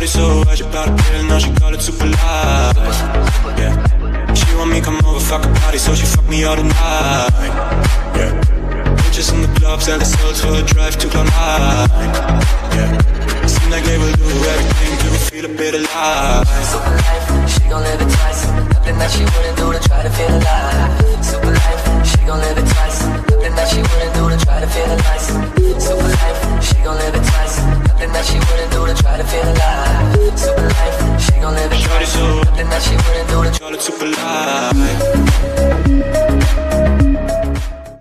Shorty so high, she bout a pill, now she call it super life. Yeah. She want me come over, fuck a party, so she fuck me all the night. Yeah. Bitches in the club, sell the souls for a drive to Cloud Nine. Yeah. Seem like they will do everything to feel a bit alive. Super life, she gon' live it twice. Nothing that she wouldn't do to try to feel alive. Super life, she gon' live it twice. Nothing that she wouldn't do to try to feel alive. Super life, she gon' live it twice. Nothing that she wouldn't do to try to feel alive. Super life, she gon' live it twice. Nothing that she wouldn't do to call it super life.